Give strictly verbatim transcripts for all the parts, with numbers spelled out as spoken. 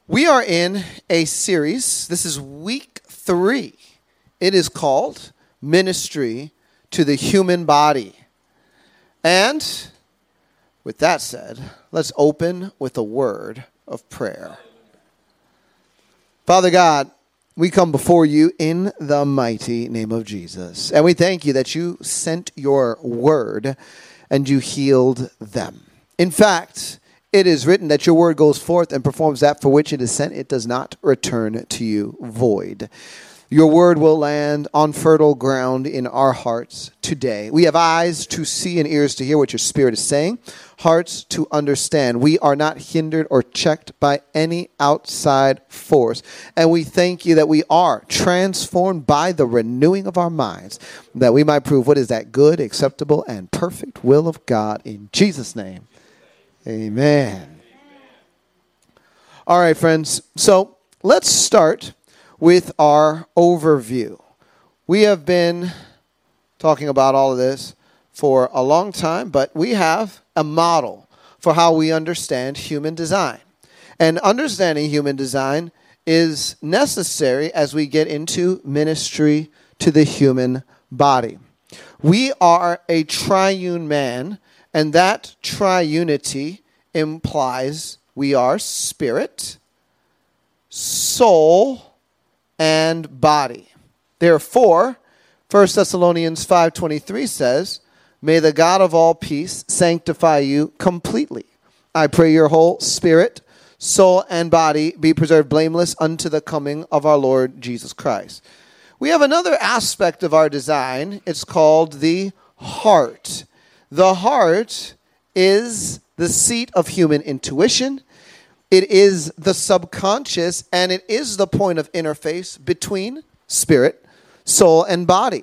We are in a series. This is week three. It is called Ministry to the Human Body. And with that said, let's open with a word of prayer. Father God, we come before you in the mighty name of Jesus. And we thank you that you sent your word and you healed them. In fact, it is written that your word goes forth and performs that for which it is sent. It does not return to you void. Your word will land on fertile ground in our hearts today. We have eyes to see and ears to hear what your Spirit is saying, hearts to understand. We are not hindered or checked by any outside force. And we thank you that we are transformed by the renewing of our minds, that we might prove what is that good, acceptable, and perfect will of God. In Jesus' name. Amen. All right, friends. So let's start with our overview. We have been talking about all of this for a long time, but we have a model for how we understand human design. And understanding human design is necessary as we get into ministry to the human body. We are a triune man. And that triunity implies we are spirit, soul, and body. Therefore, First Thessalonians five twenty-three says, "May the God of all peace sanctify you completely. I pray your whole spirit, soul, and body be preserved blameless unto the coming of our Lord Jesus Christ." We have another aspect of our design. It's called the heart. The heart is the seat of human intuition. It is the subconscious, and it is the point of interface between spirit, soul, and body.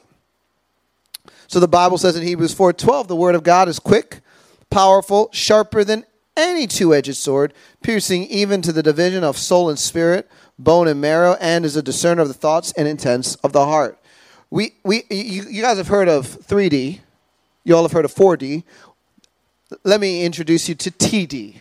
So the Bible says in Hebrews four twelve, the word of God is quick, powerful, sharper than any two-edged sword, piercing even to the division of soul and spirit, bone and marrow, and is a discerner of the thoughts and intents of the heart. We we you, you guys have heard of three D. You all have heard of four D. Let me introduce you to T D.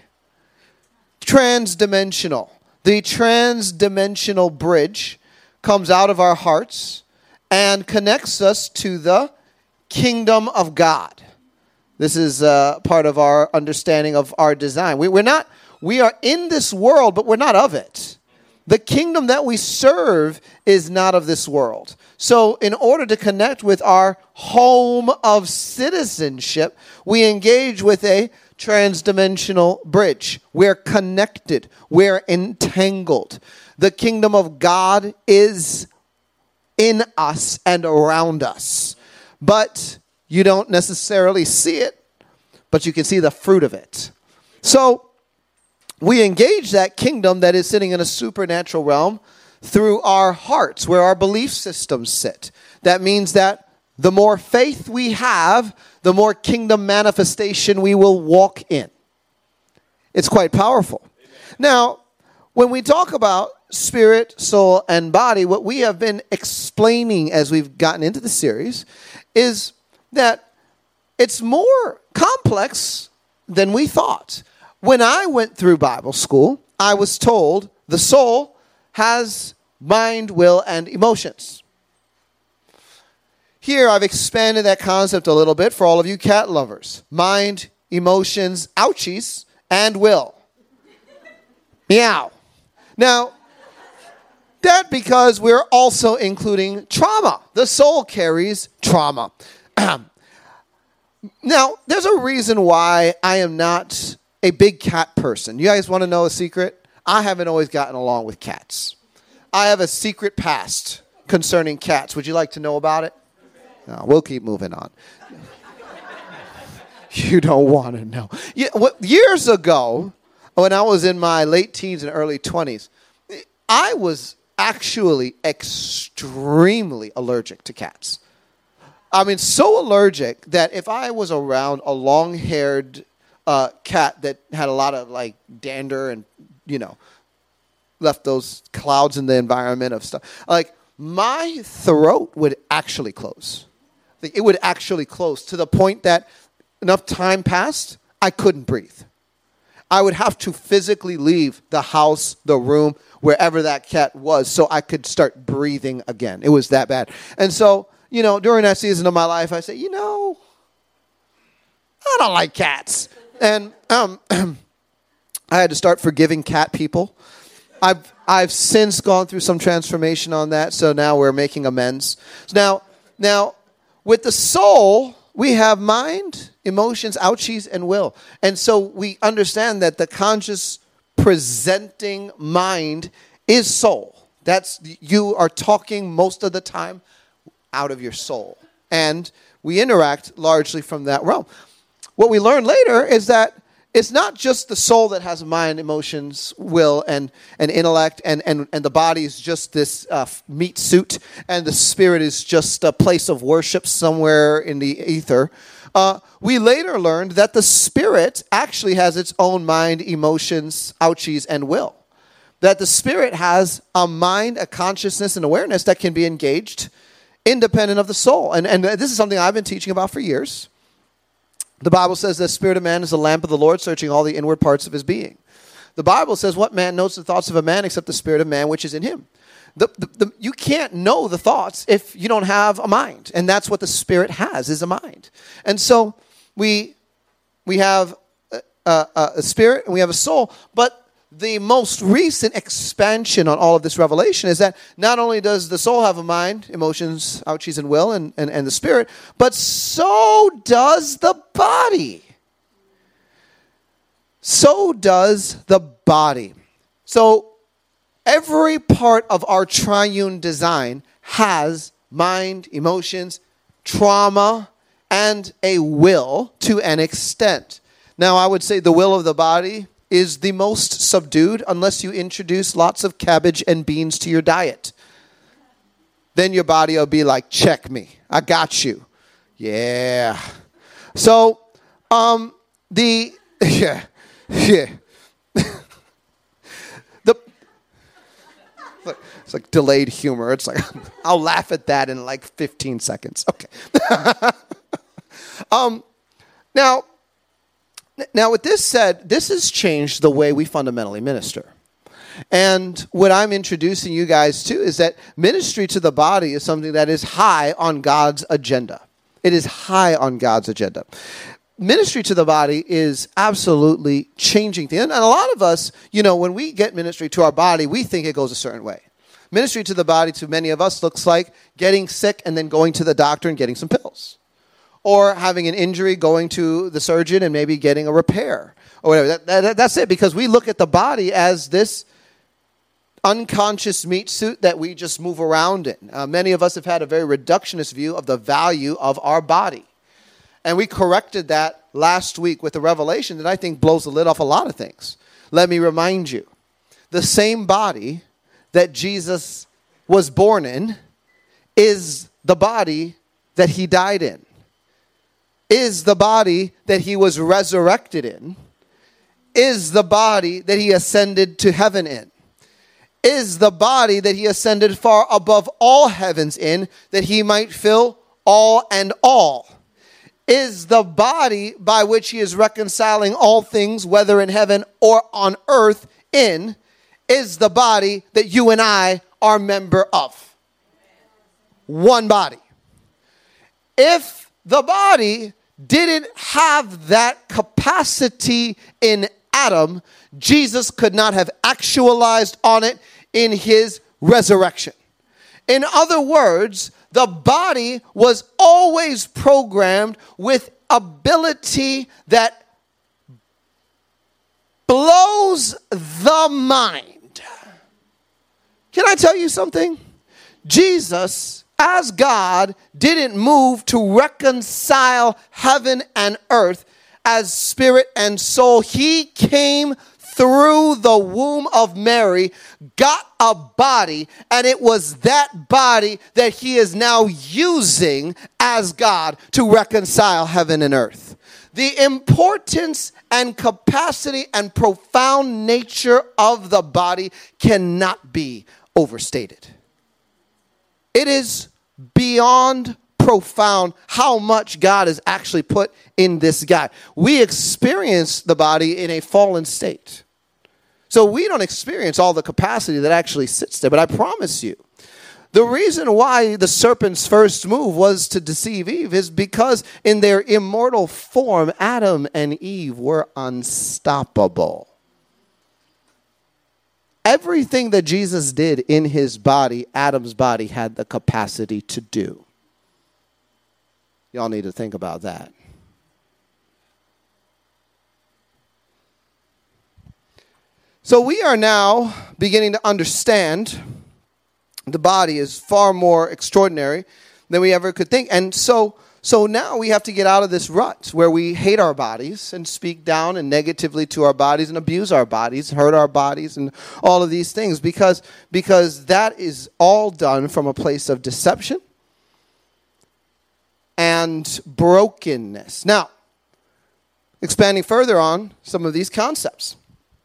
Transdimensional. The transdimensional bridge comes out of our hearts and connects us to the kingdom of God. This is uh, part of our understanding of our design. We, we're not, we are in this world, but we're not of it. The kingdom that we serve is not of this world. So in order to connect with our home of citizenship, we engage with a transdimensional bridge. We're connected. We're entangled. The kingdom of God is in us and around us. But you don't necessarily see it, but you can see the fruit of it. So we engage that kingdom that is sitting in a supernatural realm through our hearts, where our belief systems sit. That means that the more faith we have, the more kingdom manifestation we will walk in. It's quite powerful. Now, when we talk about spirit, soul, and body, what we have been explaining as we've gotten into the series is that it's more complex than we thought. When I went through Bible school, I was told the soul has mind, will, and emotions. Here, I've expanded that concept a little bit for all of you cat lovers. Mind, emotions, ouchies, and will. Meow. Now, that because we're also including trauma. The soul carries trauma. Now, there's a reason why I am not a big cat person. You guys want to know a secret? I haven't always gotten along with cats. I have a secret past concerning cats. Would you like to know about it? No, we'll keep moving on. You don't want to know. Yeah, what, years ago, when I was in my late teens and early twenties, I was actually extremely allergic to cats. I mean, so allergic that if I was around a long-haired uh, cat that had a lot of, like, dander and, you know, left those clouds in the environment of stuff, like, my throat would actually close. It would actually close to the point that enough time passed, I couldn't breathe. I would have to physically leave the house, the room, wherever that cat was, so I could start breathing again. It was that bad. And so, you know, during that season of my life, I said, you know, I don't like cats. And um, I had to start forgiving cat people. I've I've since gone through some transformation on that, so now we're making amends. So now, now, with the soul, we have mind, emotions, ouchies, and will. And so we understand that the conscious presenting mind is soul. That's, you are talking most of the time out of your soul. And we interact largely from that realm. What we learn later is that it's not just the soul that has mind, emotions, will, and, and intellect, and, and, and the body is just this uh, meat suit, and the spirit is just a place of worship somewhere in the ether. Uh, we later learned that the spirit actually has its own mind, emotions, ouchies, and will. That the spirit has a mind, a consciousness, and awareness that can be engaged independent of the soul. And, and this is something I've been teaching about for years. The Bible says the spirit of man is the lamp of the Lord, searching all the inward parts of his being. The Bible says, what man knows the thoughts of a man except the spirit of man which is in him? The, the, the, you can't know the thoughts if you don't have a mind. And that's what the spirit has, is a mind. And so we, we have a, a, a spirit and we have a soul, but the most recent expansion on all of this revelation is that not only does the soul have a mind, emotions, ouchies, and will, and, and, and the spirit, but so does the body. So does the body. So every part of our triune design has mind, emotions, trauma, and a will to an extent. Now, I would say the will of the body is the most subdued unless you introduce lots of cabbage and beans to your diet. Then your body will be like, check me. I got you. Yeah. So, um, the, yeah, yeah. the, it's like delayed humor. It's like, I'll laugh at that in like fifteen seconds. Okay. um, now, Now, with this said, this has changed the way we fundamentally minister. And what I'm introducing you guys to is that ministry to the body is something that is high on God's agenda. It is high on God's agenda. Ministry to the body is absolutely changing things. And a lot of us, you know, when we get ministry to our body, we think it goes a certain way. Ministry to the body to many of us looks like getting sick and then going to the doctor and getting some pills. Or having an injury, going to the surgeon and maybe getting a repair or whatever. That, that, that's it, because we look at the body as this unconscious meat suit that we just move around in. Uh, many of us have had a very reductionist view of the value of our body. And we corrected that last week with a revelation that I think blows the lid off a lot of things. Let me remind you, the same body that Jesus was born in is the body that he died in. Is the body that he was resurrected in, is the body that he ascended to heaven in, is the body that he ascended far above all heavens in, that he might fill all and all, is the body by which he is reconciling all things, whether in heaven or on earth in, is the body that you and I are member of. One body. If the body didn't have that capacity in Adam, Jesus could not have actualized on it in his resurrection. In other words, the body was always programmed with ability that blows the mind. Can I tell you something? Jesus, as God, didn't move to reconcile heaven and earth as spirit and soul. He came through the womb of Mary, got a body, and it was that body that he is now using as God to reconcile heaven and earth. The importance and capacity and profound nature of the body cannot be overstated. It is beyond profound how much God has actually put in this guy. We experience the body in a fallen state. So we don't experience all the capacity that actually sits there. But I promise you, the reason why the serpent's first move was to deceive Eve is because in their immortal form, Adam and Eve were unstoppable. Everything that Jesus did in his body, Adam's body had the capacity to do. Y'all need to think about that. So we are now beginning to understand the body is far more extraordinary than we ever could think. And so so now we have to get out of this rut where we hate our bodies and speak down and negatively to our bodies and abuse our bodies, hurt our bodies and all of these things because, because that is all done from a place of deception and brokenness. Now, expanding further on some of these concepts.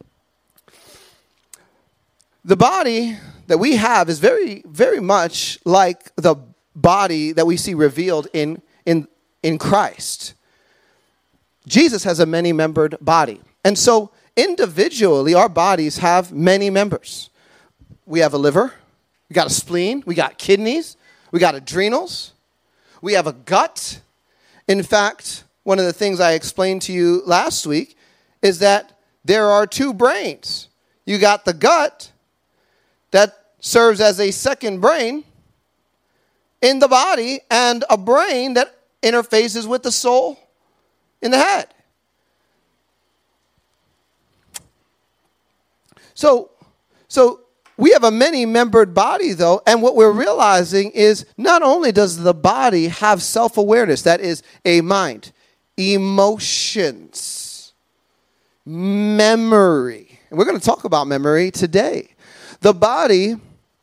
The body that we have is very, very much like the body that we see revealed in, in, in Christ. Jesus has a many-membered body. And so individually, our bodies have many members. We have a liver, we got a spleen, we got kidneys, we got adrenals, we have a gut. In fact, one of the things I explained to you last week is that there are two brains. You got the gut that serves as a second brain in the body and a brain that interfaces with the soul in the head. So, so we have a many-membered body, though, and what we're realizing is not only does the body have self-awareness, that is a mind, emotions, memory. And we're going to talk about memory today. The body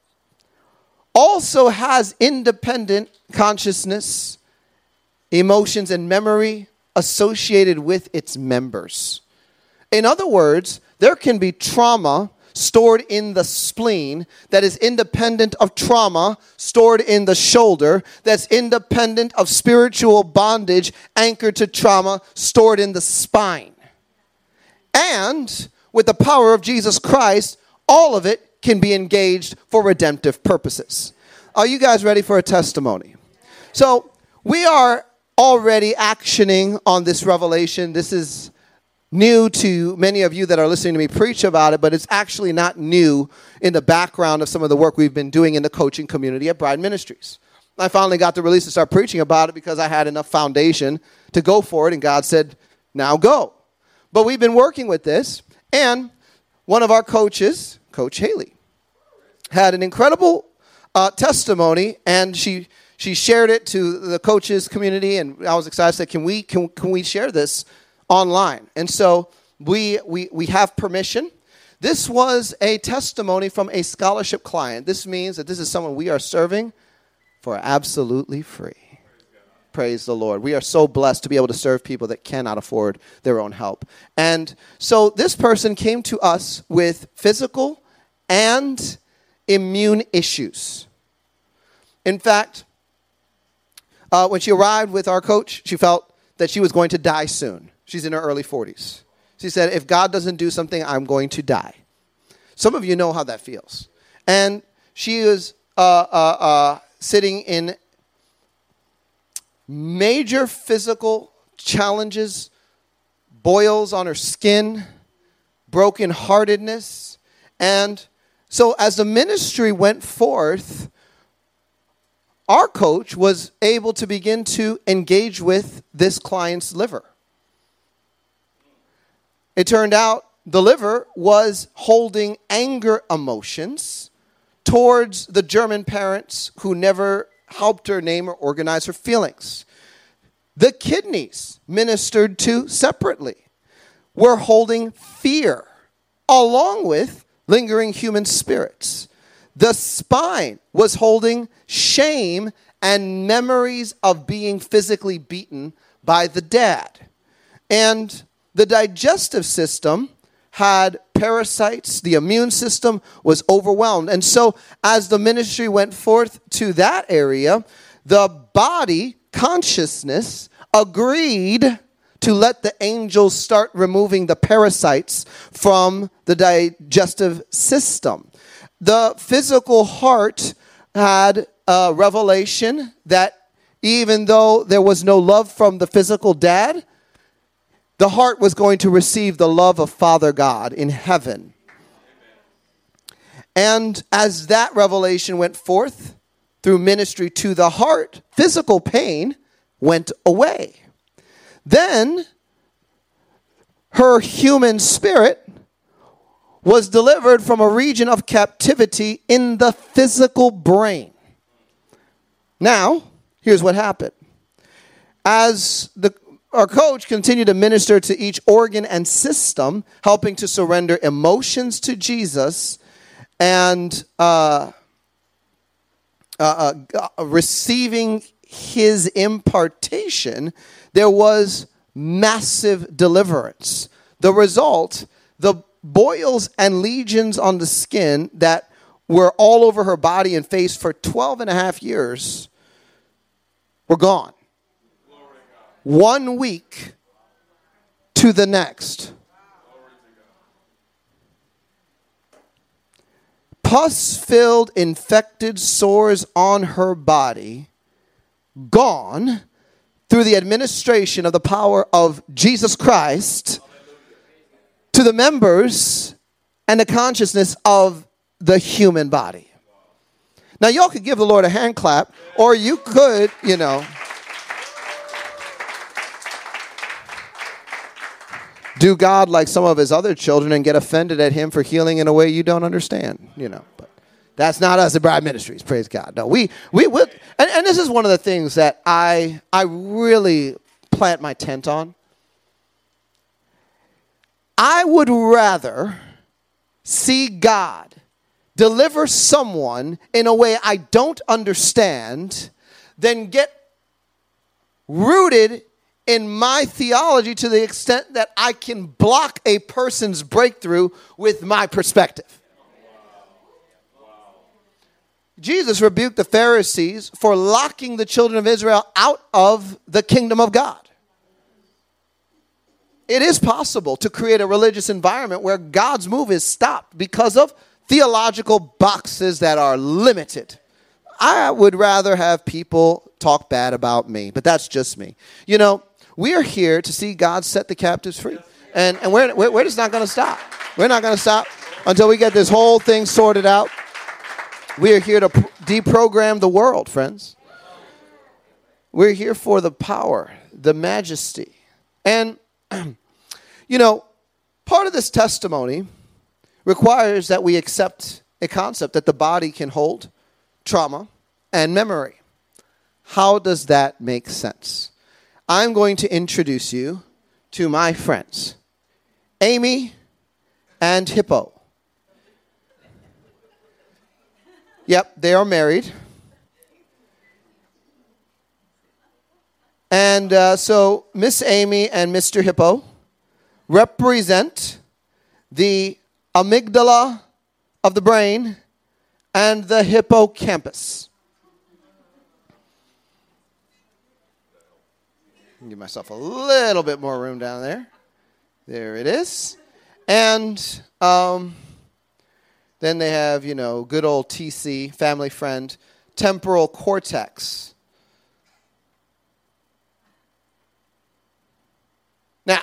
also has independent consciousness, emotions, and memory associated with its members. In other words, there can be trauma stored in the spleen that is independent of trauma stored in the shoulder, that's independent of spiritual bondage anchored to trauma stored in the spine. And with the power of Jesus Christ, all of it can be engaged for redemptive purposes. Are you guys ready for a testimony? So we are already actioning on this revelation. This is new to many of you that are listening to me preach about it, but it's actually not new in the background of some of the work we've been doing in the coaching community at Bride Ministries. I finally got the release to start preaching about it because I had enough foundation to go for it, and God said, now go. But we've been working with this, and one of our coaches, Coach Haley, had an incredible uh, testimony, and she she shared it to the coaches community, and I was excited. I said, "Can we can can we share this online?" And so we we we have permission. This was a testimony from a scholarship client. This means that this is someone we are serving for absolutely free. Praise the Lord. We are so blessed to be able to serve people that cannot afford their own help. And so this person came to us with physical and immune issues. In fact, uh, when she arrived with our coach, she felt that she was going to die soon. She's in her early forties. She said, if God doesn't do something, I'm going to die. Some of you know how that feels. And she is uh, uh, uh, sitting in major physical challenges, boils on her skin, brokenheartedness. And so as the ministry went forth, our coach was able to begin to engage with this client's liver. It turned out the liver was holding anger emotions towards the German parents who never helped her name or organize her feelings. The kidneys, ministered to separately, were holding fear along with lingering human spirits. The spine was holding shame and memories of being physically beaten by the dad. And the digestive system had parasites. The immune system was overwhelmed. And so as the ministry went forth to that area, the body consciousness agreed to let the angels start removing the parasites from the digestive system. The physical heart had a revelation that even though there was no love from the physical dad, the heart was going to receive the love of Father God in heaven. And as that revelation went forth through ministry to the heart, physical pain went away. Then her human spirit was delivered from a region of captivity in the physical brain. Now, here's what happened. As the our coach continued to minister to each organ and system, helping to surrender emotions to Jesus and uh, uh, uh, receiving his impartation, there was massive deliverance. The result, the boils and lesions on the skin that were all over her body and face for twelve and a half years were gone. One week to the next. Pus-filled, infected sores on her body, gone through the administration of the power of Jesus Christ to the members and the consciousness of the human body. Now, y'all could give the Lord a hand clap, or you could, you know, do God like some of his other children and get offended at him for healing in a way you don't understand, you know. But that's not us at Bride Ministries, praise God. No, we we will, and, and this is one of the things that I I really plant my tent on. I would rather see God deliver someone in a way I don't understand than get rooted in my theology to the extent that I can block a person's breakthrough with my perspective. Jesus rebuked the Pharisees for locking the children of Israel out of the kingdom of God. It is possible to create a religious environment where God's move is stopped because of theological boxes that are limited. I would rather have people talk bad about me, but that's just me. You know, we are here to see God set the captives free. And, and we're, we're, we're just not going to stop. We're not going to stop until we get this whole thing sorted out. We are here to deprogram the world, friends. We're here for the power, the majesty. And, you know, part of this testimony requires that we accept a concept that the body can hold trauma and memory. How does that make sense? I'm going to introduce you to my friends, Amy and Hippo. Yep, they are married. And uh, so Miss Amy and Mister Hippo represent the amygdala of the brain and the hippocampus. Give myself a little bit more room down there. There it is. And um, then they have, you know, good old T C, family friend, temporal cortex. Now,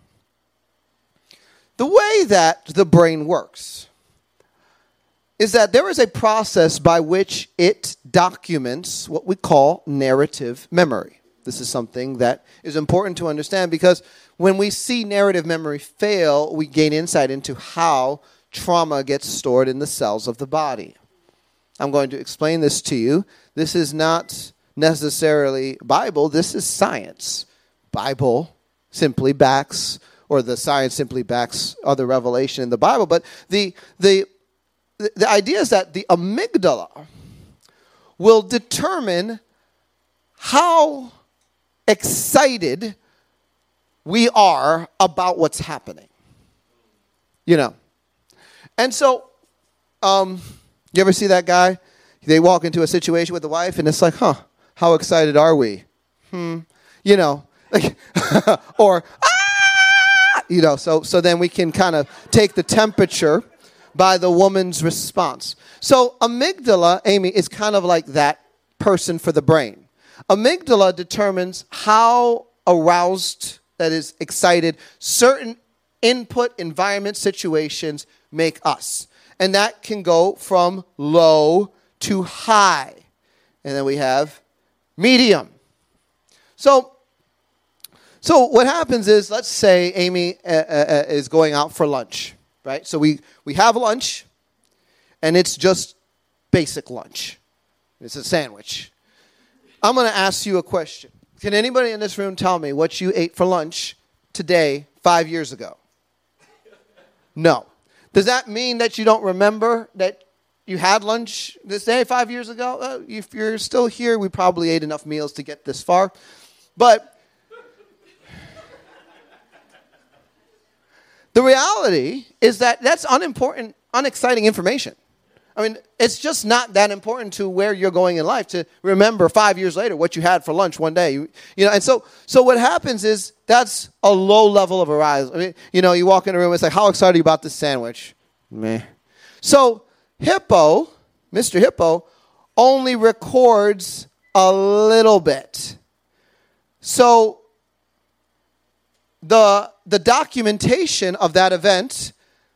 the way that the brain works is that there is a process by which it documents what we call narrative memory. This is something that is important to understand because when we see narrative memory fail, we gain insight into how trauma gets stored in the cells of the body. I'm going to explain this to you. This is not necessarily Bible. This is science. Bible simply backs, or the science simply backs other revelation in the Bible. But the the the idea is that the amygdala will determine how excited we are about what's happening. You know. And so, um, you ever see that guy? They walk into a situation with the wife, and it's like, huh, how excited are we? Hmm. You know, like, or, ah! You know, so, so then we can kind of take the temperature by the woman's response. So amygdala, Amy, is kind of like that person for the brain. Amygdala determines how aroused, that is excited, certain input, environment, situations make us. And that can go from low to high. And then we have medium. So, so what happens is, let's say Amy uh, uh, is going out for lunch, right? So we, we have lunch, and it's just basic lunch. It's a sandwich. I'm going to ask you a question. Can anybody in this room tell me what you ate for lunch today, five years ago? No. Does that mean that you don't remember that you had lunch this day five years ago? Uh, if you're still here, we probably ate enough meals to get this far. But the reality is that that's unimportant, unexciting information. I mean, it's just not that important to where you're going in life to remember five years later what you had for lunch one day. You, you know, and so so what happens is that's a low level of arousal. I mean, you know, you walk in a room, it's like, how excited are you about this sandwich? Meh. So Hippo, Mister Hippo, only records a little bit. So the the documentation of that event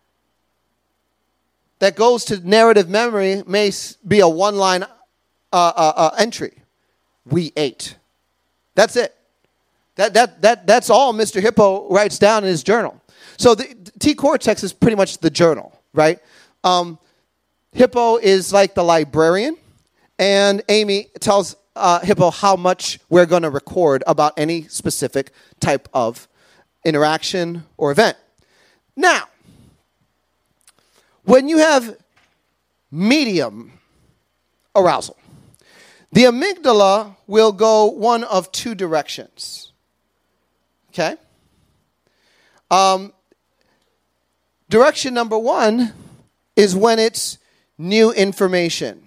that goes to narrative memory may be a one-line uh, uh, uh, entry. We ate. That's it. That that that that's all Mister Hippo writes down in his journal. So the, the T-cortex is pretty much the journal, right? Um, Hippo is like the librarian, and Amy tells uh, Hippo how much we're going to record about any specific type of interaction or event. Now, when you have medium arousal, the amygdala will go one of two directions. Okay? Um, direction number one is when it's new information.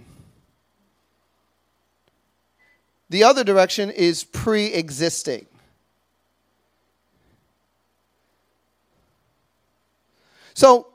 The other direction is pre-existing. So,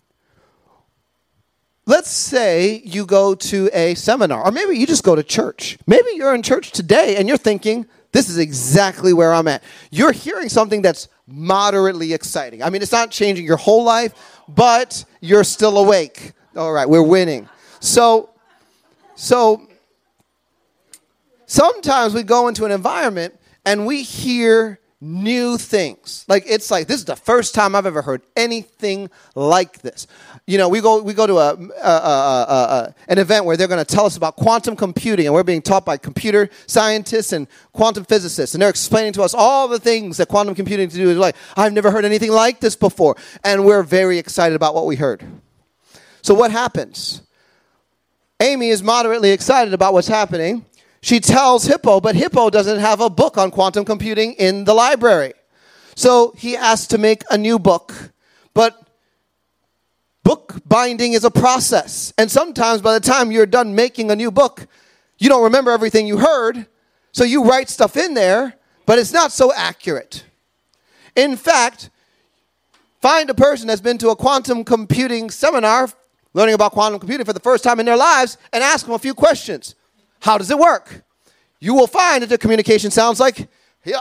let's say you go to a seminar, or maybe you just go to church. Maybe you're in church today and you're thinking, this is exactly where I'm at. You're hearing something that's moderately exciting. I mean, it's not changing your whole life, but you're still awake. All right, we're winning. So, so sometimes we go into an environment and we hear new things. Like, it's like, this is the first time I've ever heard anything like this. You know, we go we go to a, a, a, a, a an event where they're going to tell us about quantum computing, and we're being taught by computer scientists and quantum physicists, and they're explaining to us all the things that quantum computing to do is like, I've never heard anything like this before, and we're very excited about what we heard. So what happens? Amy is moderately excited about what's happening. She tells Hippo, but Hippo doesn't have a book on quantum computing in the library. So he asks to make a new book. But book binding is a process. And sometimes by the time you're done making a new book, you don't remember everything you heard. So you write stuff in there, but it's not so accurate. In fact, find a person that's been to a quantum computing seminar, learning about quantum computing for the first time in their lives, and ask them a few questions. How does it work? You will find that the communication sounds like, yeah.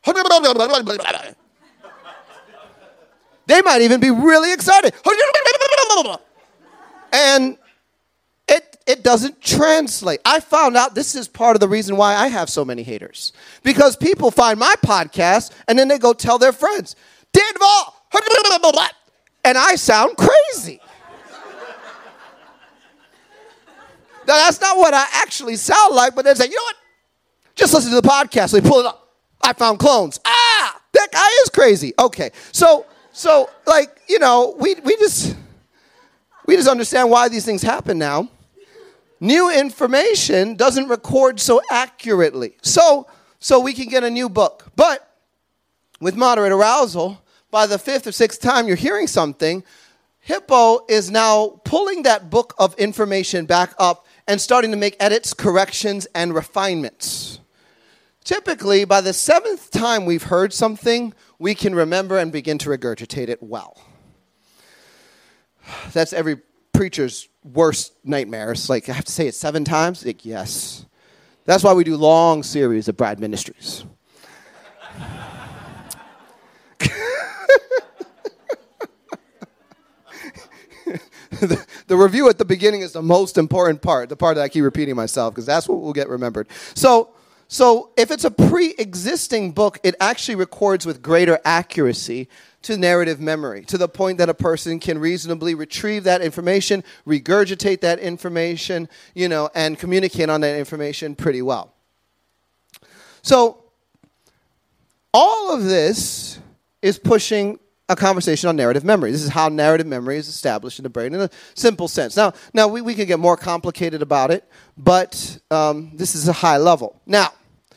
They might even be really excited. And it it doesn't translate. I found out this is part of the reason why I have so many haters. Because people find my podcast and then they go tell their friends, Dan Duvall, and I sound crazy. Now, that's not what I actually sound like, but they say, you know what? Just listen to the podcast. So they pull it up. I found clones. Ah, that guy is crazy. Okay. So, so like, you know, we we just we just understand why these things happen now. New information doesn't record so accurately. So, so we can get a new book. But with moderate arousal, by the fifth or sixth time you're hearing something, Hippo is now pulling that book of information back up and starting to make edits, corrections, and refinements. Typically, by the seventh time we've heard something, we can remember and begin to regurgitate it well. That's every preacher's worst nightmare. It's like, I have to say it seven times? Like, yes. That's why we do long series of Brad Ministries. the, the review at the beginning is the most important part, the part that I keep repeating myself, because that's what will get remembered. So, so if it's a pre-existing book, it actually records with greater accuracy to narrative memory, to the point that a person can reasonably retrieve that information, regurgitate that information, you know, and communicate on that information pretty well. So all of this is pushing a conversation on narrative memory. This is how narrative memory is established in the brain in a simple sense. Now, now we, we could get more complicated about it, but um, this is a high level. Now,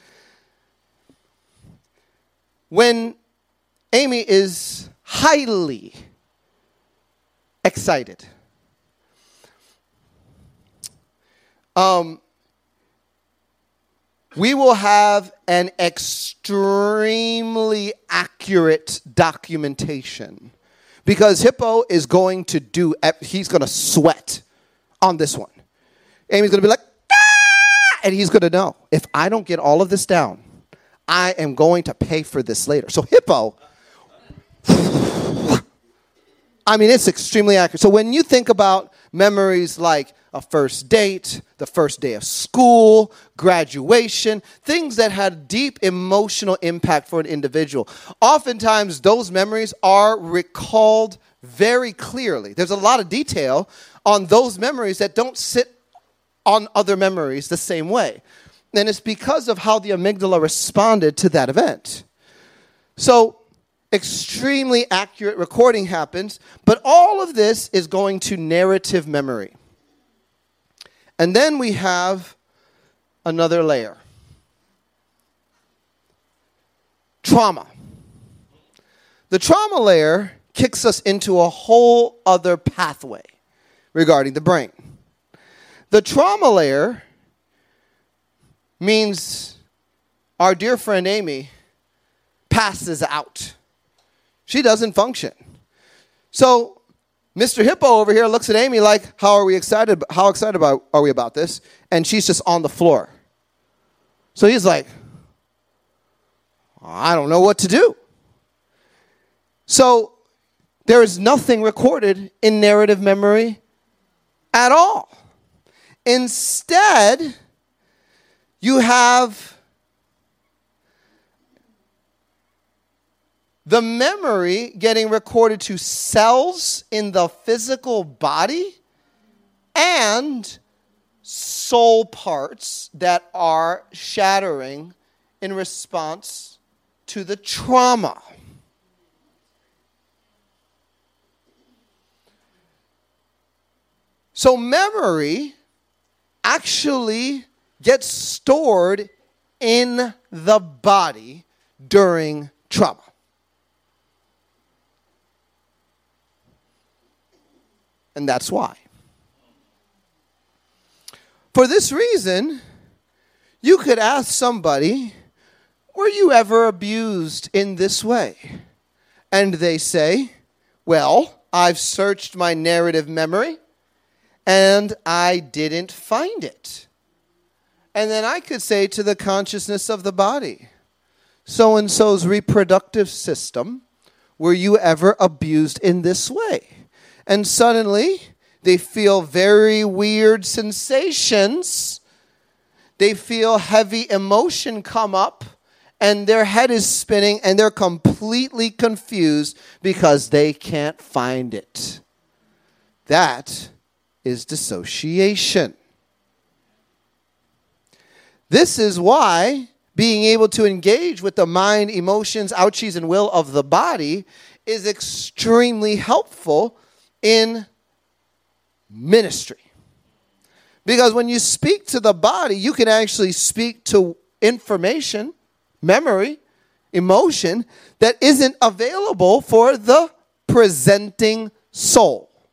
when Amy is highly excited, um, we will have an extremely accurate documentation, because Hippo is going to do, he's going to sweat on this one. Amy's going to be like, ah! And he's going to know, if I don't get all of this down, I am going to pay for this later. So Hippo, I mean, it's extremely accurate. So when you think about memories like a first date, the first day of school, graduation, things that had deep emotional impact for an individual, oftentimes those memories are recalled very clearly. There's a lot of detail on those memories that don't sit on other memories the same way. And it's because of how the amygdala responded to that event. So extremely accurate recording happens, but all of this is going to narrative memory. And then we have another layer. Trauma. The trauma layer kicks us into a whole other pathway regarding the brain. The trauma layer means our dear friend Amy passes out. She doesn't function. So Mister Hippo over here looks at Amy like, how are we excited? How excited about, are we about this? And she's just on the floor. So he's like, I don't know what to do. So there is nothing recorded in narrative memory at all. Instead, you have the memory getting recorded to cells in the physical body and soul parts that are shattering in response to the trauma. So memory actually gets stored in the body during trauma. And that's why. For this reason, you could ask somebody, were you ever abused in this way? And they say, well, I've searched my narrative memory and I didn't find it. And then I could say to the consciousness of the body, so-and-so's reproductive system, were you ever abused in this way? And suddenly, they feel very weird sensations. They feel heavy emotion come up, and their head is spinning, and they're completely confused because they can't find it. That is dissociation. This is why being able to engage with the mind, emotions, ouchies, and will of the body is extremely helpful in ministry. Because when you speak to the body, you can actually speak to information, memory, emotion that isn't available for the presenting soul.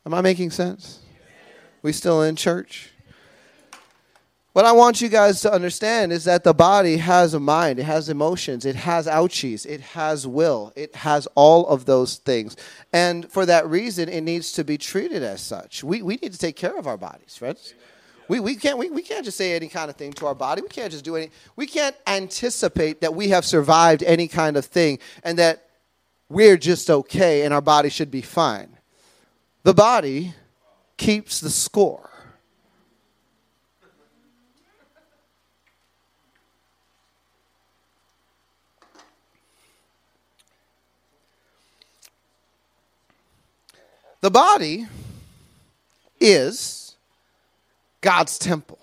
Am I making sense? We still in church? What I want you guys to understand is that the body has a mind, it has emotions, it has ouchies, it has will, it has all of those things. And for that reason, it needs to be treated as such. We we need to take care of our bodies, friends. We we can't we, we can't just say any kind of thing to our body. We can't just do any. We can't anticipate that we have survived any kind of thing and that we're just okay and our body should be fine. The body keeps the score. The body is God's temple.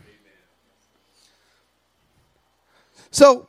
So,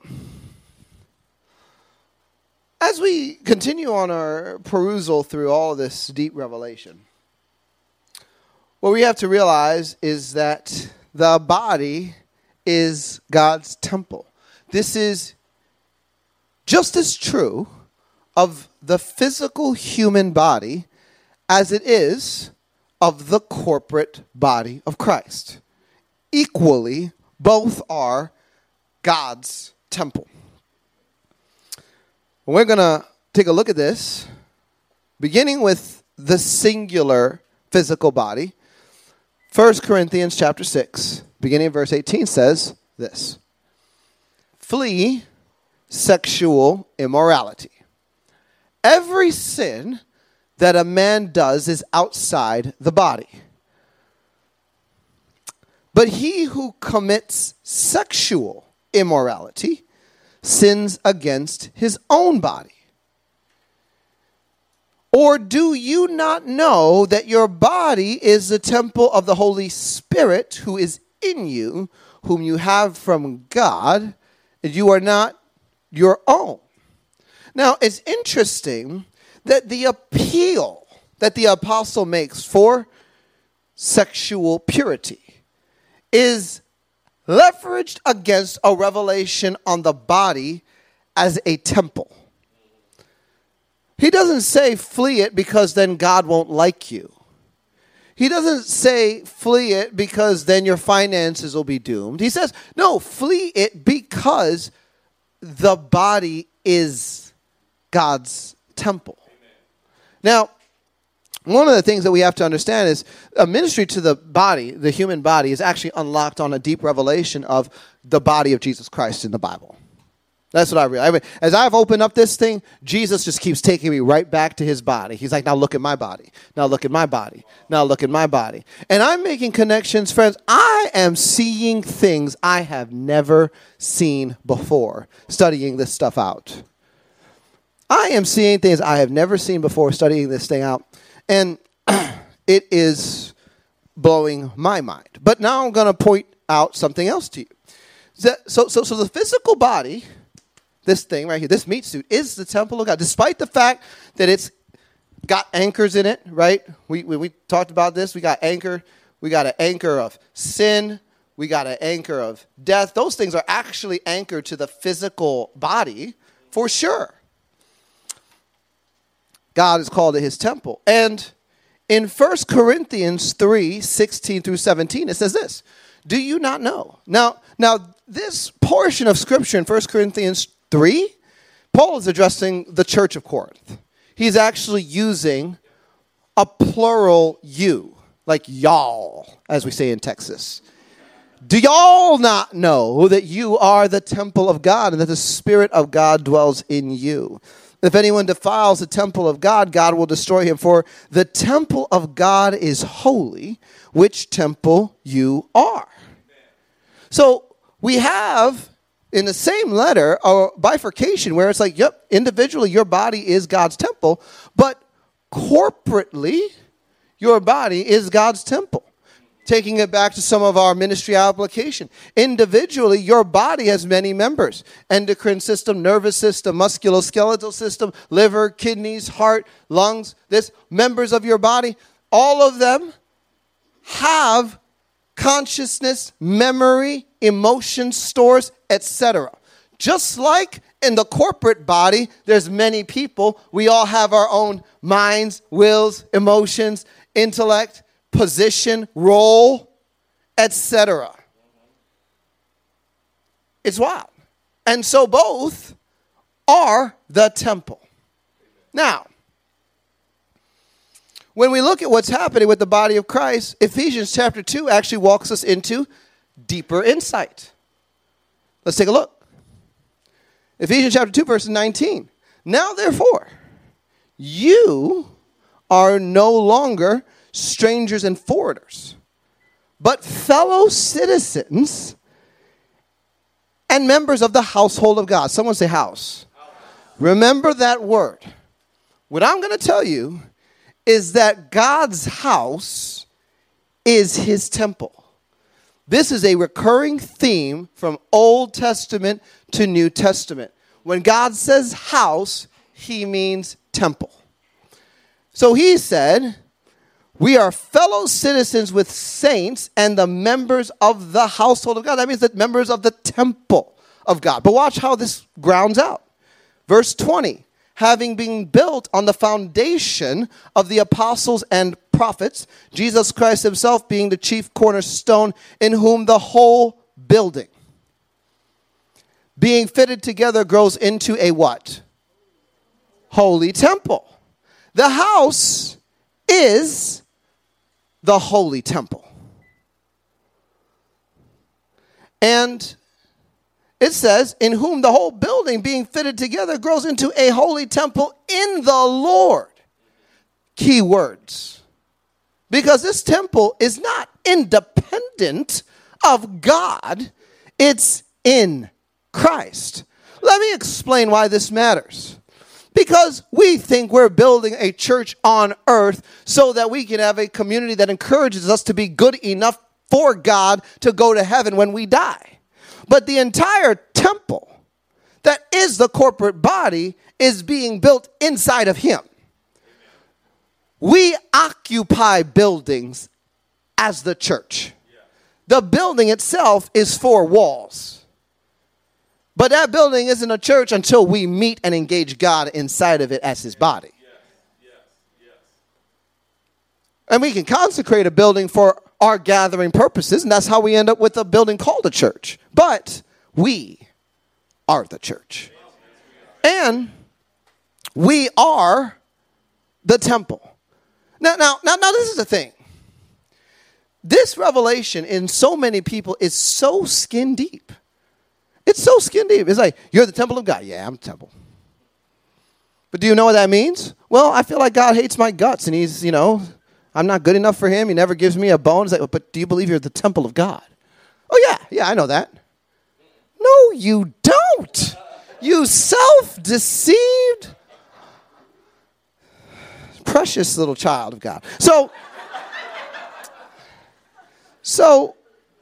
as we continue on our perusal through all of this deep revelation, what we have to realize is that the body is God's temple. This is just as true of the physical human body as it is of the corporate body of Christ. Equally, both are God's temple. We're going to take a look at this, beginning with the singular physical body. First Corinthians chapter six, beginning of verse eighteen says this: flee sexual immorality. Every sin that a man does is outside the body. But he who commits sexual immorality sins against his own body. Or do you not know that your body is the temple of the Holy Spirit who is in you, whom you have from God, and you are not your own? Now, it's interesting that the appeal that the apostle makes for sexual purity is leveraged against a revelation on the body as a temple. He doesn't say flee it because then God won't like you. He doesn't say flee it because then your finances will be doomed. He says, no, flee it because the body is God's temple. Now, one of the things that we have to understand is a ministry to the body, the human body, is actually unlocked on a deep revelation of the body of Jesus Christ in the Bible. That's what I realize. I mean, as I've opened up this thing, Jesus just keeps taking me right back to his body. He's like, now look at my body. Now look at my body. Now look at my body. And I'm making connections, friends. I am seeing things I have never seen before, studying this stuff out. I am seeing things I have never seen before studying this thing out, and it is blowing my mind. But now I'm going to point out something else to you. So, so, so the physical body, this thing right here, this meat suit, is the temple of God, despite the fact that it's got anchors in it, right? We, we, we talked about this. We got anchor. We got an anchor of sin. We got an anchor of death. Those things are actually anchored to the physical body for sure. God has called it his temple. And in First Corinthians three, sixteen through seventeen, it says this: do you not know? Now, now this portion of Scripture in First Corinthians three, Paul is addressing the church of Corinth. He's actually using a plural you, like y'all, as we say in Texas. Do y'all not know that you are the temple of God and that the Spirit of God dwells in you? If anyone defiles the temple of God, God will destroy him. For the temple of God is holy, which temple you are. So we have in the same letter a bifurcation where it's like, yep, individually your body is God's temple, but corporately your body is God's temple. Taking it back to some of our ministry application. Individually, your body has many members. Endocrine system, nervous system, musculoskeletal system, liver, kidneys, heart, lungs. This members of your body, all of them have consciousness, memory, emotion stores, et cetera. Just like in the corporate body, there's many people. We all have our own minds, wills, emotions, intellect, position, role, et cetera. It's wild. And so both are the temple. Now, when we look at what's happening with the body of Christ, Ephesians chapter two actually walks us into deeper insight. Let's take a look. Ephesians chapter two, verse nineteen. Now, therefore, you are no longer strangers and foreigners, but fellow citizens and members of the household of God. Someone say house. Remember that word. What I'm going to tell you is that God's house is his temple. This is a recurring theme from Old Testament to New Testament. When God says house, he means temple. So he said, we are fellow citizens with saints and the members of the household of God. That means that members of the temple of God. But watch how this grounds out. Verse twenty, having been built on the foundation of the apostles and prophets, Jesus Christ himself being the chief cornerstone, in whom the whole building, being fitted together, grows into a what? Holy temple. The house is the holy temple. And it says, in whom the whole building being fitted together grows into a holy temple in the Lord. Key words. Because this temple is not independent of God. It's in Christ. Let me explain why this matters. Because we think we're building a church on earth so that we can have a community that encourages us to be good enough for God to go to heaven when we die. But the entire temple that is the corporate body is being built inside of him. We occupy buildings as the church. The building itself is four walls. But that building isn't a church until we meet and engage God inside of it as his body. And we can consecrate a building for our gathering purposes, and that's how we end up with a building called a church. But we are the church. And we are the temple. Now, now, now, now this is the thing. This revelation in so many people is so skin deep. It's so skin deep. It's like, you're the temple of God. Yeah, I'm the temple. But do you know what that means? Well, I feel like God hates my guts, and he's, you know, I'm not good enough for him. He never gives me a bone. It's like, but do you believe you're the temple of God? Oh, yeah. Yeah, I know that. No, you don't. You self-deceived, precious little child of God. So, so,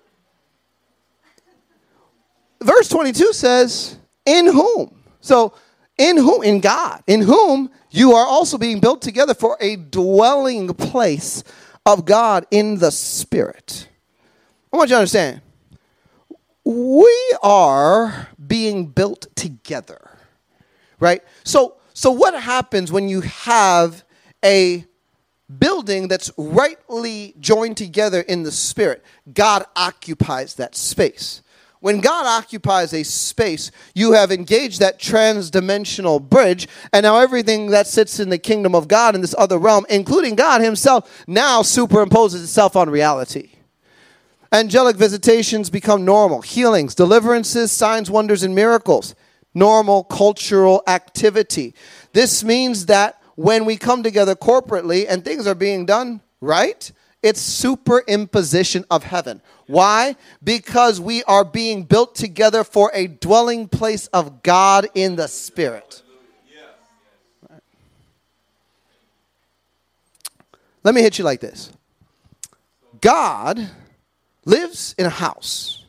verse twenty-two says, in whom? So, in whom? In God. In whom you are also being built together for a dwelling place of God in the Spirit. I want you to understand. We are being built together. Right? So, so what happens when you have a building that's rightly joined together in the Spirit? God occupies that space. When God occupies a space, you have engaged that trans-dimensional bridge, and now everything that sits in the kingdom of God in this other realm, including God himself, now superimposes itself on reality. Angelic visitations become normal. Healings, deliverances, signs, wonders, and miracles. Normal cultural activity. This means that when we come together corporately and things are being done right, it's superimposition of heaven. Why? Because we are being built together for a dwelling place of God in the Spirit. Right. Let me hit you like this. God lives in a house.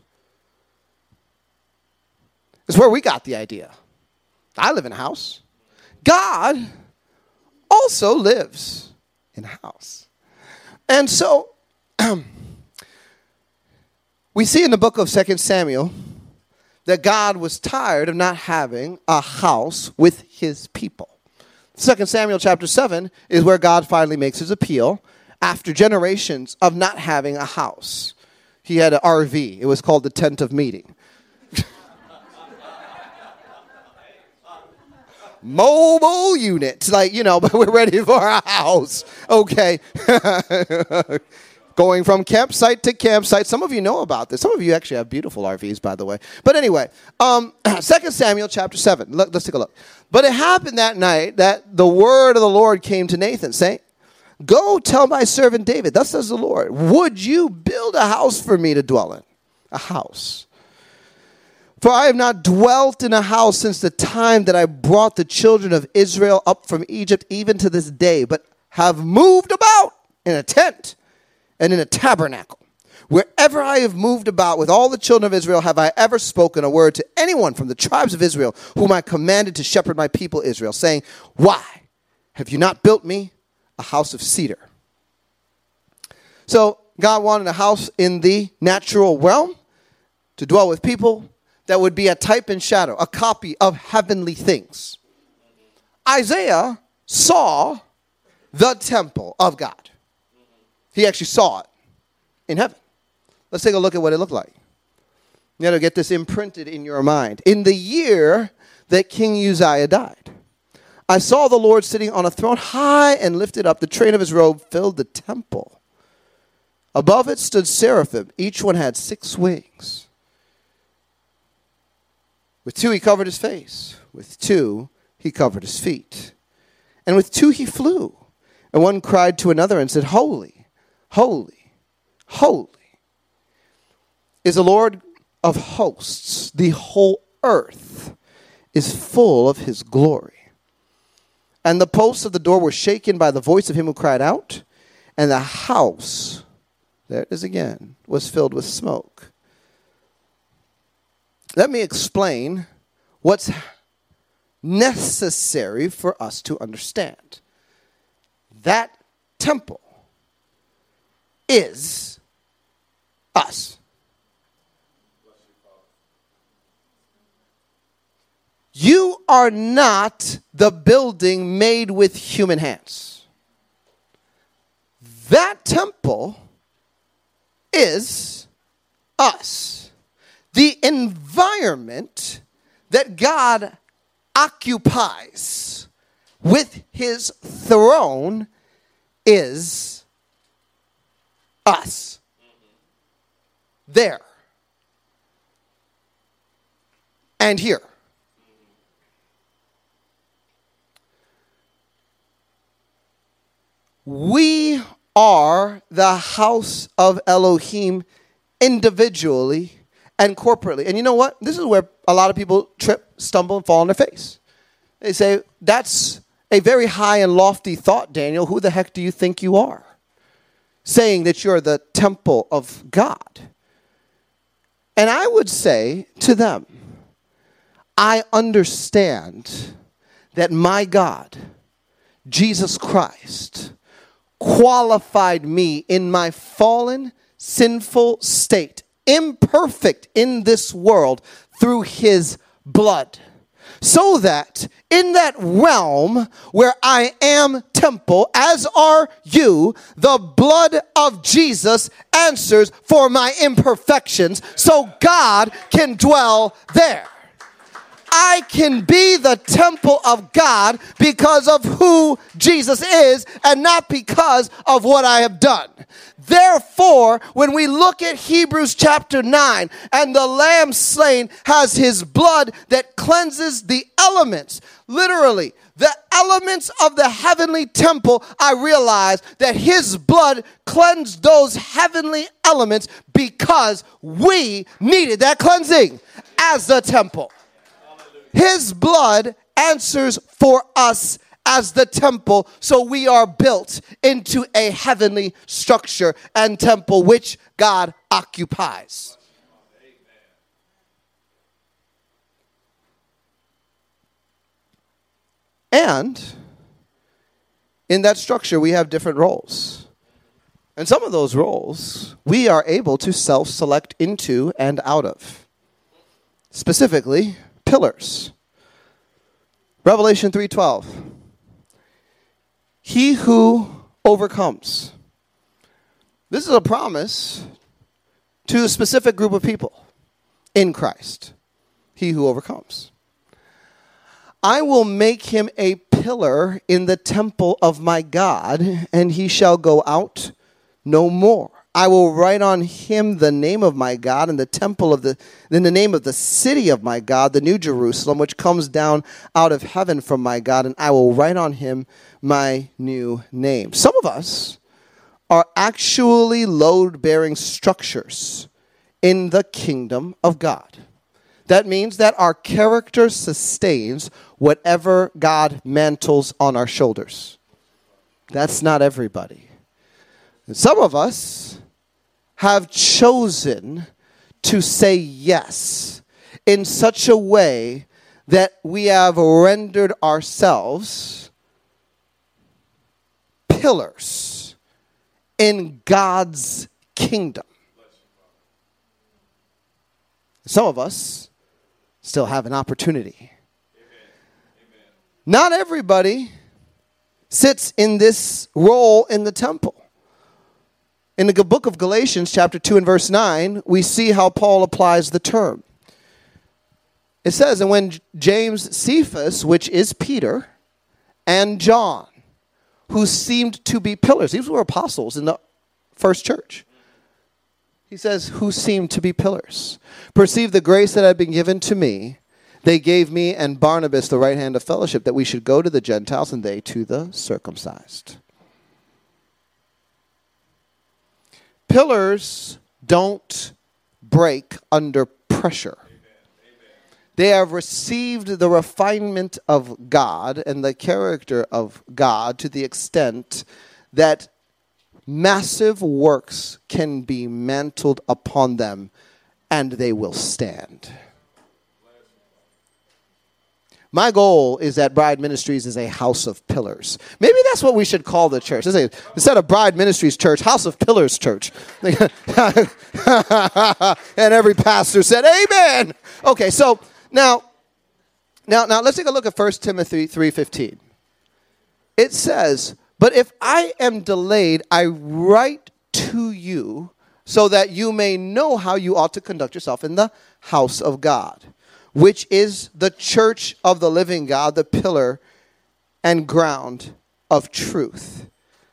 It's where we got the idea. I live in a house. God also lives in a house. And so, um, we see in the book of Second Samuel that God was tired of not having a house with his people. Second Samuel chapter seven is where God finally makes his appeal after generations of not having a house. He had an R V. It was called the tent of meeting. Mobile unit. Like, you know, but we're ready for a house. Okay. Going from campsite to campsite. Some of you know about this. Some of you actually have beautiful R Vs, by the way. But anyway, um, Second Samuel chapter seven. Look, let's take a look. But it happened that night that the word of the Lord came to Nathan, saying, go tell my servant David, thus says the Lord, would you build a house for me to dwell in? A house. For I have not dwelt in a house since the time that I brought the children of Israel up from Egypt, even to this day, but have moved about in a tent and in a tabernacle. Wherever I have moved about with all the children of Israel, have I ever spoken a word to anyone from the tribes of Israel, whom I commanded to shepherd my people Israel, saying, why have you not built me a house of cedar? So God wanted a house in the natural realm to dwell with people that would be a type and shadow, a copy of heavenly things. Isaiah saw the temple of God. He actually saw it in heaven. Let's take a look at what it looked like. You got to get this imprinted in your mind. In the year that King Uzziah died, I saw the Lord sitting on a throne high and lifted up. The train of his robe filled the temple. Above it stood seraphim. Each one had six wings. With two he covered his face. With two he covered his feet. And with two he flew. And one cried to another and said, holy, holy, holy is the Lord of hosts. The whole earth is full of his glory. And the posts of the door were shaken by the voice of him who cried out. And the house, there it is again, was filled with smoke. Let me explain what's necessary for us to understand. That temple is us. You are not the building made with human hands. That temple is us. The environment that God occupies with his throne is us. There. And here. We are the house of Elohim individually and corporately. And you know what? This is where a lot of people trip, stumble, and fall on their face. They say, that's a very high and lofty thought, Daniel. Who the heck do you think you are? Saying that you're the temple of God. And I would say to them, I understand that my God, Jesus Christ, qualified me in my fallen, sinful state, imperfect in this world, through his blood. So that in that realm where I am temple, as are you, the blood of Jesus answers for my imperfections, so God can dwell there. I can be the temple of God because of who Jesus is and not because of what I have done. Therefore, when we look at Hebrews chapter nine, and the lamb slain has his blood that cleanses the elements, literally, the elements of the heavenly temple, I realize that his blood cleansed those heavenly elements because we needed that cleansing as the temple. His blood answers for us as the temple, so we are built into a heavenly structure and temple which God occupies. And in that structure, we have different roles. And some of those roles we are able to self-select into and out of. Specifically, pillars. Revelation three twelve. He who overcomes This is a promise to a specific group of people in Christ, he who overcomes. I will make him a pillar in the temple of my God, and he shall go out no more. I will write on him the name of my God in the temple of the, in the name of the city of my God, the new Jerusalem, which comes down out of heaven from my God, and I will write on him my new name. Some of us are actually load-bearing structures in the kingdom of God. That means that our character sustains whatever God mantles on our shoulders. That's not everybody. And some of us have chosen to say yes in such a way that we have rendered ourselves pillars in God's kingdom. Some of us still have an opportunity. Amen. Amen. Not everybody sits in this role in the temple. In the book of Galatians, chapter two and verse nine, we see how Paul applies the term. It says, and when James, Cephas, which is Peter, and John, who seemed to be pillars, these were apostles in the first church. He says, who seemed to be pillars, perceived the grace that had been given to me. They gave me and Barnabas the right hand of fellowship, that we should go to the Gentiles and they to the circumcised. Pillars don't break under pressure. They have received the refinement of God and the character of God to the extent that massive works can be mantled upon them and they will stand. My goal is that Bride Ministries is a house of pillars. Maybe that's what we should call the church. Instead of Bride Ministries Church, House of Pillars Church. And every pastor said, amen. Okay, so now, now, now let's take a look at First Timothy three fifteen. It says, but if I am delayed, I write to you so that you may know how you ought to conduct yourself in the house of God, which is the church of the living God, the pillar and ground of truth.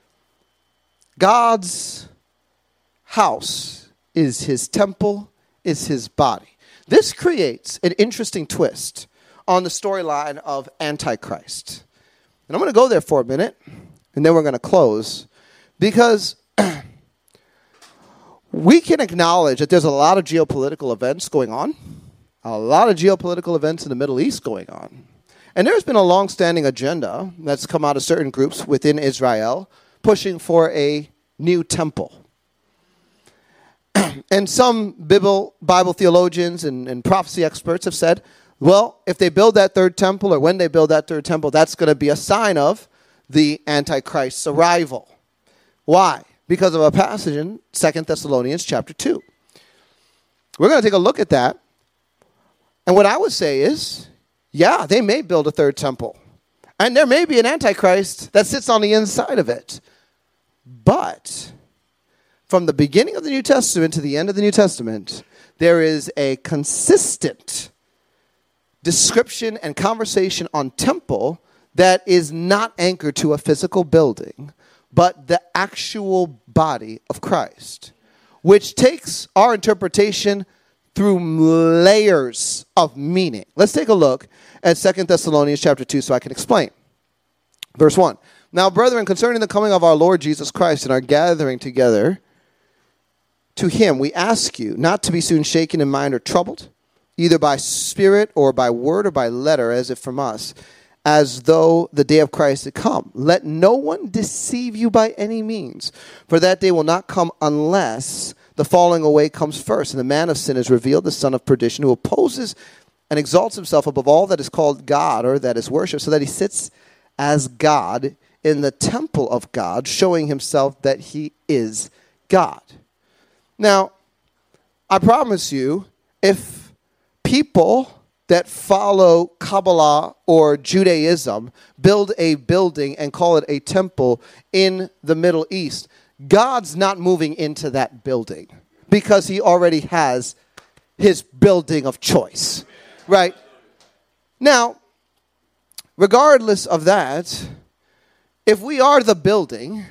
God's house is his temple, is his body. This creates an interesting twist on the storyline of Antichrist. And I'm going to go there for a minute, and then we're going to close, because we can acknowledge that there's a lot of geopolitical events going on. A lot of geopolitical events in the Middle East going on. And there's been a long-standing agenda that's come out of certain groups within Israel pushing for a new temple. And some Bible, Bible theologians and, and prophecy experts have said, well, if they build that third temple, or when they build that third temple, that's going to be a sign of the Antichrist's arrival. Why? Because of a passage in Second Thessalonians chapter two. We're going to take a look at that. And what I would say is, yeah, they may build a third temple. And there may be an Antichrist that sits on the inside of it. But from the beginning of the New Testament to the end of the New Testament, there is a consistent description and conversation on temple that is not anchored to a physical building, but the actual body of Christ, which takes our interpretation through layers of meaning. Let's take a look at Second Thessalonians chapter two so I can explain. Verse one. Now, brethren, concerning the coming of our Lord Jesus Christ and our gathering together to him, we ask you not to be soon shaken in mind or troubled, either by spirit or by word or by letter, as if from us, as though the day of Christ had come. Let no one deceive you by any means, for that day will not come unless the falling away comes first, and the man of sin is revealed, the son of perdition, who opposes and exalts himself above all that is called God or that is worshipped, so that he sits as God in the temple of God, showing himself that he is God. Now, I promise you, if people that follow Kabbalah or Judaism build a building and call it a temple in the Middle East, God's not moving into that building because he already has his building of choice, right? Now, regardless of that, if we are the building,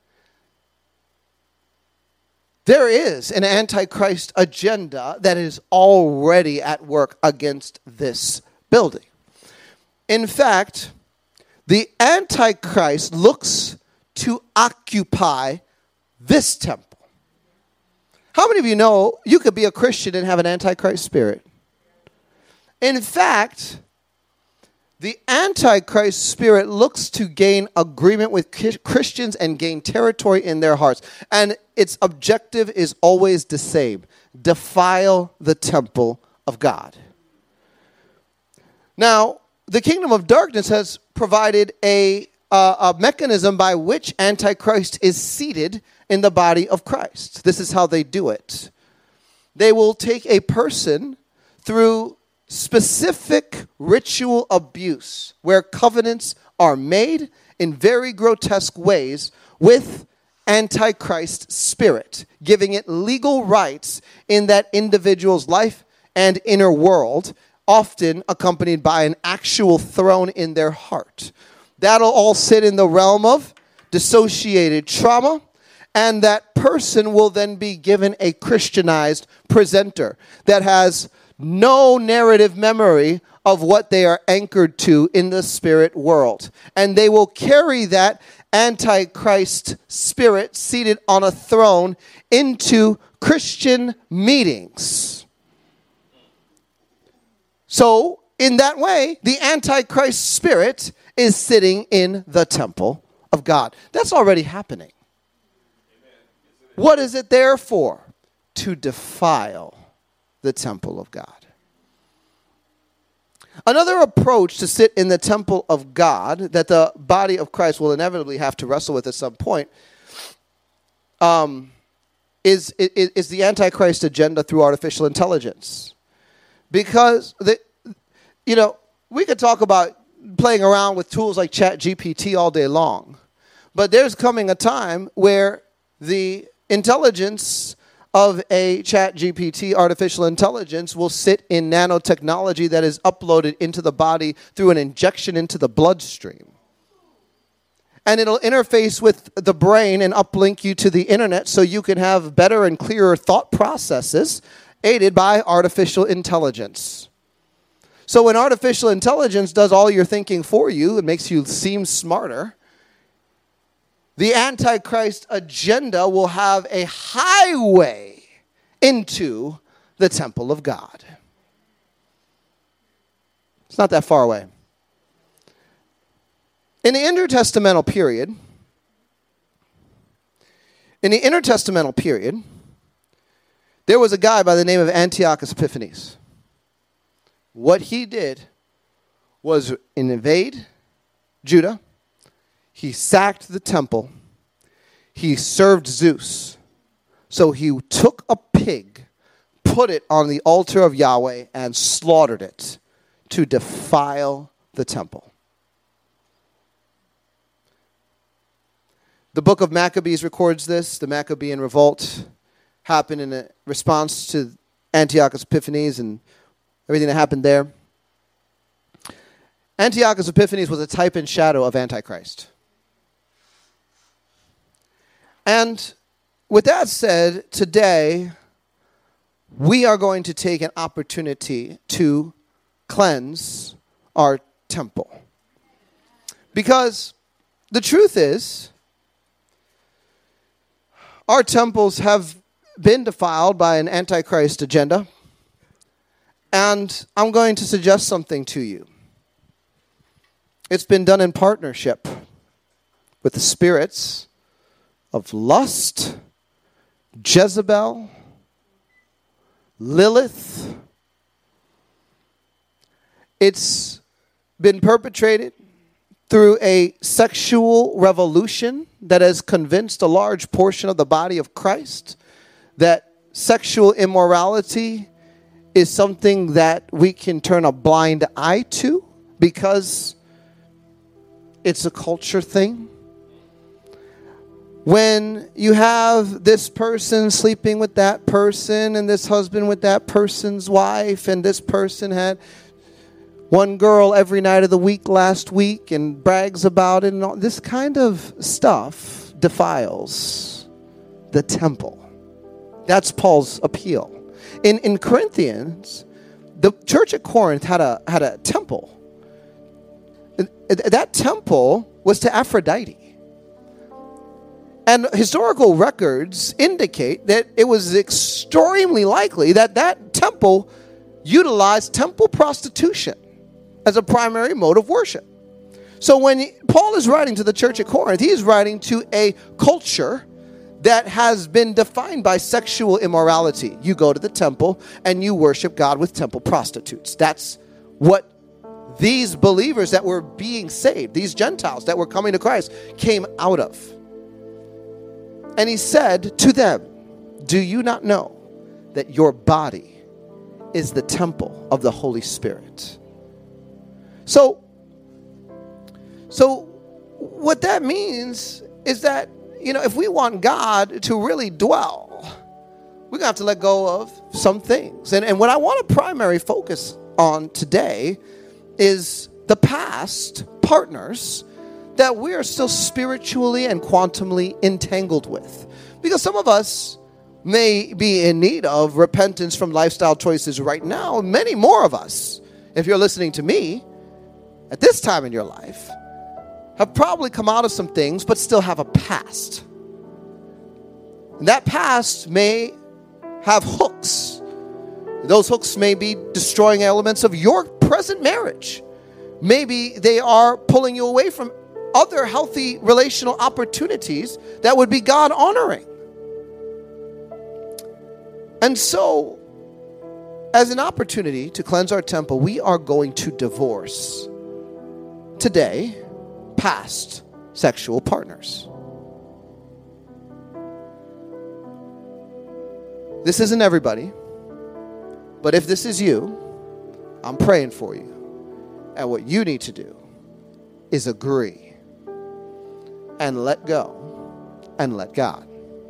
there is an antichrist agenda that is already at work against this building. In fact, the antichrist looks to occupy this temple. How many of you know you could be a Christian and have an antichrist spirit? In fact, the antichrist spirit looks to gain agreement with Christians and gain territory in their hearts. And its objective is always the same: defile the temple of God. Now, the kingdom of darkness has provided a, uh, a mechanism by which Antichrist is seated in the body of Christ. This is how they do it. They will take a person through specific ritual abuse where covenants are made in very grotesque ways with Antichrist spirit, giving it legal rights in that individual's life and inner world, often accompanied by an actual throne in their heart. That'll all sit in the realm of dissociated trauma, and that person will then be given a Christianized presenter that has no narrative memory of what they are anchored to in the spirit world. And they will carry that Antichrist spirit seated on a throne into Christian meetings. So, in that way, the Antichrist spirit is sitting in the temple of God. That's already happening. What is it there for? To defile the temple of God. Another approach to sit in the temple of God that the body of Christ will inevitably have to wrestle with at some point um, is, is, is the Antichrist agenda through artificial intelligence. Because, the, you know, we could talk about playing around with tools like ChatGPT all day long. But there's coming a time where the intelligence of a ChatGPT, artificial intelligence, will sit in nanotechnology that is uploaded into the body through an injection into the bloodstream. And it'll interface with the brain and uplink you to the internet so you can have better and clearer thought processes aided by artificial intelligence. So when artificial intelligence does all your thinking for you, it makes you seem smarter. The Antichrist agenda will have a highway into the temple of God. It's not that far away. In the intertestamental period, in the intertestamental period, there was a guy by the name of Antiochus Epiphanes. What he did was invade Judah. He sacked the temple. He served Zeus. So he took a pig, put it on the altar of Yahweh, and slaughtered it to defile the temple. The book of Maccabees records this. The Maccabean revolt happened in a response to Antiochus Epiphanes and everything that happened there. Antiochus Epiphanes was a type and shadow of Antichrist. And with that said, today we are going to take an opportunity to cleanse our temple. Because the truth is, our temples have been defiled by an Antichrist agenda. And I'm going to suggest something to you. It's been done in partnership with the spirits of lust, Jezebel, Lilith. It's been perpetrated through a sexual revolution that has convinced a large portion of the body of Christ that sexual immorality is something that we can turn a blind eye to because it's a culture thing. when you have this person sleeping with that person and this husband with that person's wife and this person had one girl every night of the week last week and brags about it and all this kind of stuff defiles the temple. That's Paul's appeal. In in Corinthians, the church at Corinth had a had a temple. That temple was to Aphrodite. And historical records indicate that it was extremely likely that that temple utilized temple prostitution as a primary mode of worship. So when Paul is writing to the church at Corinth, he is writing to a culture that has been defined by sexual immorality. You go to the temple and you worship God with temple prostitutes. That's what these believers that were being saved, these Gentiles that were coming to Christ, came out of. And he said to them, do you not know that your body is the temple of the Holy Spirit? So, so what that means is that, you know, if we want God to really dwell, we're going to have to let go of some things. And, and what I want to primary focus on today is the past partners that we are still spiritually and quantumly entangled with. Because some of us may be in need of repentance from lifestyle choices right now. Many more of us, if you're listening to me, at this time in your life, have probably come out of some things, but still have a past. And that past may have hooks. Those hooks may be destroying elements of your present marriage. Maybe they are pulling you away from other healthy relational opportunities that would be God honoring. And so, as an opportunity to cleanse our temple, we are going to divorce today past sexual partners. This isn't everybody, but if this is you, I'm praying for you. And what you need to do is agree and let go and let God.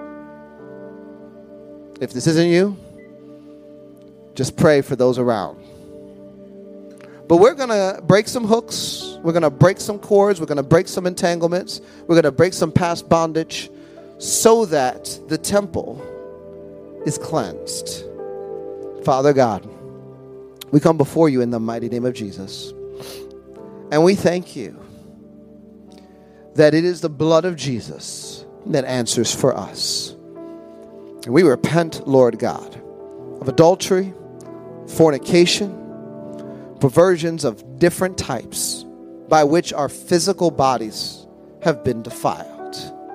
If this isn't you, just pray for those around. But we're going to break some hooks. We're going to break some cords. We're going to break some entanglements. We're going to break some past bondage so that the temple is cleansed. Father God, we come before you in the mighty name of Jesus. And we thank you that it is the blood of Jesus that answers for us. And we repent, Lord God, of adultery, fornication, perversions of different types by which our physical bodies have been defiled.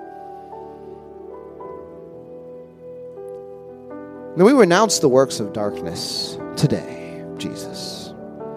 May we renounce the works of darkness today, Jesus.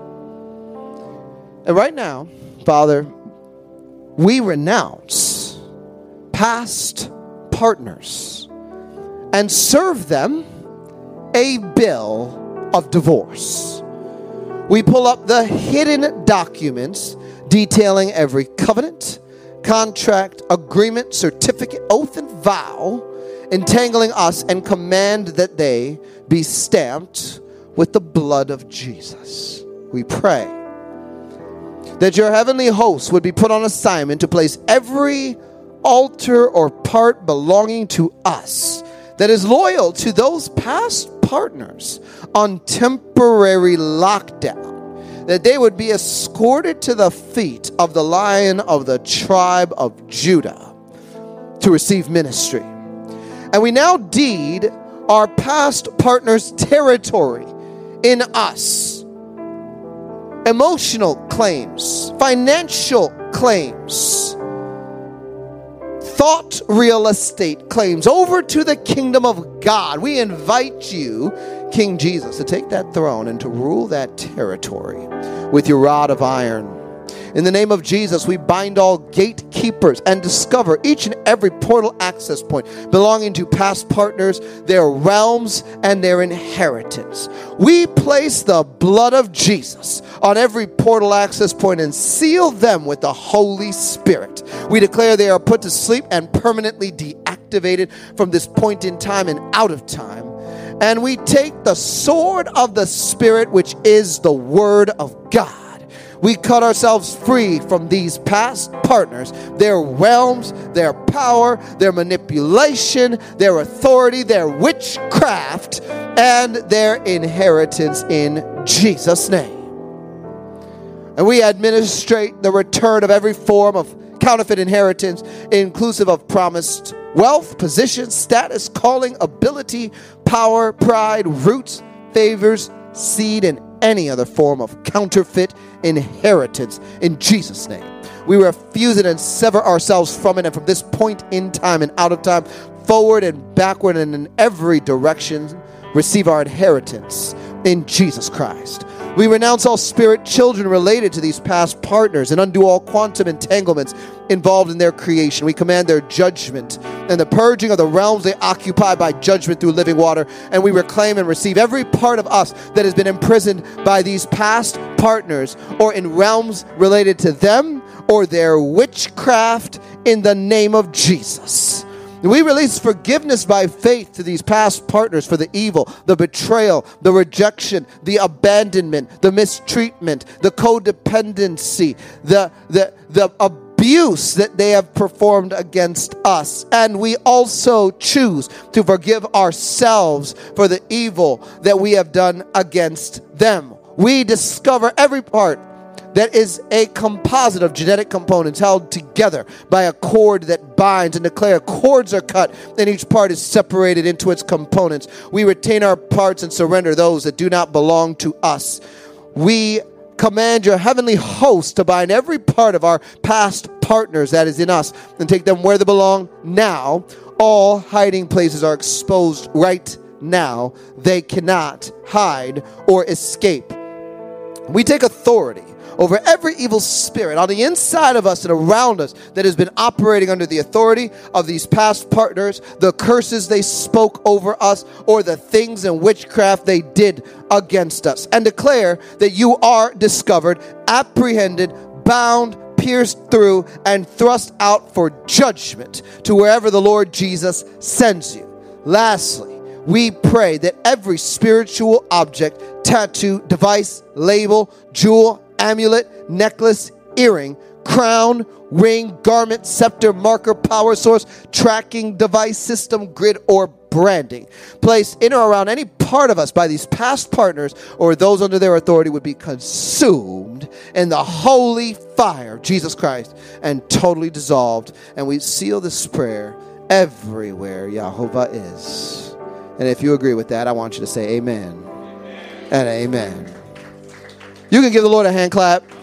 And right now, Father, we renounce past partners and serve them a bill of divorce. We pull up the hidden documents detailing every covenant, contract, agreement, certificate, oath, and vow entangling us and command that they be stamped with the blood of Jesus. We pray that your heavenly host would be put on assignment to place every altar or part belonging to us that is loyal to those past partners on temporary lockdown, that they would be escorted to the feet of the Lion of the tribe of Judah to receive ministry. And we now deed our past partners' territory in us. Emotional claims, financial claims, thought real estate claims over to the kingdom of God. We invite you, King Jesus, to take that throne and to rule that territory with your rod of iron. In the name of Jesus, we bind all gatekeepers and discover each and every portal access point belonging to past partners, their realms, and their inheritance. We place the blood of Jesus on every portal access point and seal them with the Holy Spirit. We declare they are put to sleep and permanently deactivated from this point in time and out of time. And we take the sword of the Spirit, which is the Word of God. We cut ourselves free from these past partners, their realms, their power, their manipulation, their authority, their witchcraft, and their inheritance in Jesus' name. And we administrate the return of every form of counterfeit inheritance, inclusive of promised wealth, position, status, calling, ability, power, pride, roots, favors, seed, and any other form of counterfeit inheritance in Jesus' name. We refuse it and sever ourselves from it, and from this point in time and out of time, forward and backward and in every direction, receive our inheritance in Jesus Christ. We renounce all spirit children related to these past partners and undo all quantum entanglements involved in their creation. We command their judgment and the purging of the realms they occupy by judgment through living water. And we reclaim and receive every part of us that has been imprisoned by these past partners or in realms related to them or their witchcraft in the name of Jesus. We release forgiveness by faith to these past partners for the evil, the betrayal, the rejection, the abandonment, the mistreatment, the codependency, the, the, the abuse that they have performed against us. And we also choose to forgive ourselves for the evil that we have done against them. We discover every part that is a composite of genetic components held together by a cord that binds, and declare cords are cut and each part is separated into its components. We retain our parts and surrender those that do not belong to us. We command your heavenly host to bind every part of our past partners that is in us and take them where they belong now. All hiding places are exposed right now. They cannot hide or escape. We take authority over every evil spirit on the inside of us and around us that has been operating under the authority of these past partners, the curses they spoke over us, or the things in witchcraft they did against us, and declare that you are discovered, apprehended, bound, pierced through, and thrust out for judgment to wherever the Lord Jesus sends you. Lastly, we pray that every spiritual object, tattoo, device, label, jewel, amulet, necklace, earring, crown, ring, garment, scepter, marker, power source, tracking device, system, grid, or branding placed in or around any part of us by these past partners or those under their authority would be consumed in the holy fire of Jesus Christ and totally dissolved. And we seal this prayer everywhere Yahovah is. And if you agree with that, I want you to say amen, amen. And amen. You can give the Lord a hand clap.